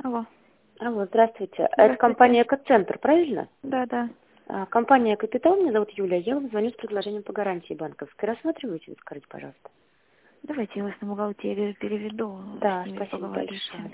Алло. Алло, здравствуйте. Это Здравствуйте. компания «Экоцентр», правильно? Да, да. Компания «Капитал», меня зовут Юлия. Я вам звоню с предложением по гарантии банковской. Рассматриваете, скажите, пожалуйста. Давайте я вас на бухгалтерию переведу, Да, с ними спасибо поговорите. большое.